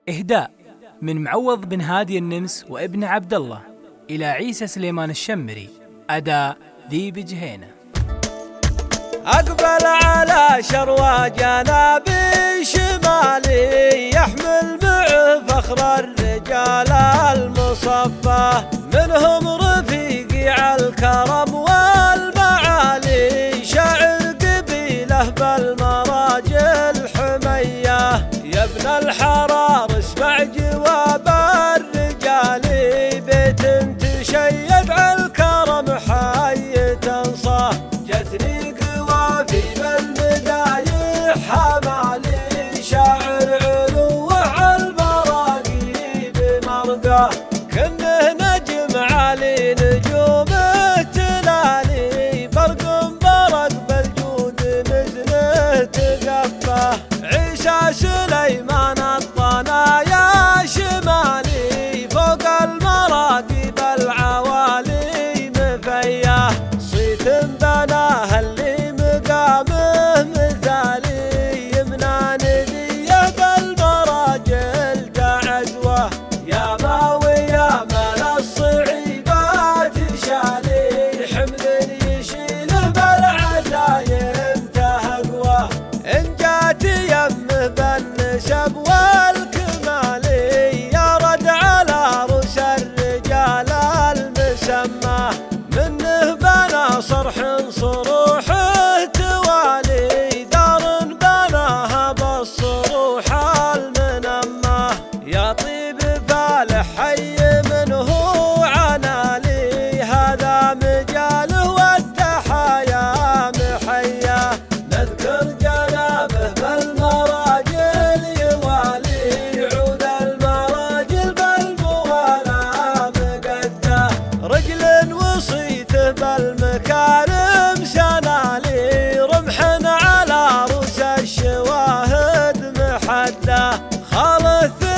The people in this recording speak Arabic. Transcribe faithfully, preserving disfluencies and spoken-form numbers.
إهداء من معوض بن هادي النمس وابن عبد الله إلى عيسى سليمان الشمري. أداء ذي بجهينة. أقبل على شروى جنابي شمالي يحمل معه فخر الرجال المصفى، منهم رفيقي على الكرم والمعالي شاعر قبيله بالمراجل حمية. يا ابن الحرار اسمع جواب الرجال، بيت تشيد على الكرم حي تنصاه. جتني قوافي بالمدايح حمالي شاعر علو على المراقي بمرقاه، كنه نجم علي نجوم التلالي، برق برق بالجود مزنه تقفاه. عيسى سليمان الطنايا شمالي فوق المراقي بالعوالي مفياه، صيت بناه اللي مقامه مثالي، يمنى نديه بالمراجل تعزوه. يا ماوي يا مال الصعيبات شالي، حمل يشيله بالعزايم تهقوه. إن جات يمه بالنسب والكمال يرد على رؤوس الرجال المسماه، منه بنى صرح صروحه توالي، دار بناها بالصروح المنماه. يا طيب فالح حي منه عنالي، هذا مجاله والتحايا محياه. نذكر جنابه بالمراجل يوالي، عود المراجل بالمغالى مقداه. رجل وصيته بالمكارم سنالي، رمح على رؤوس الشواهد محداه. خالث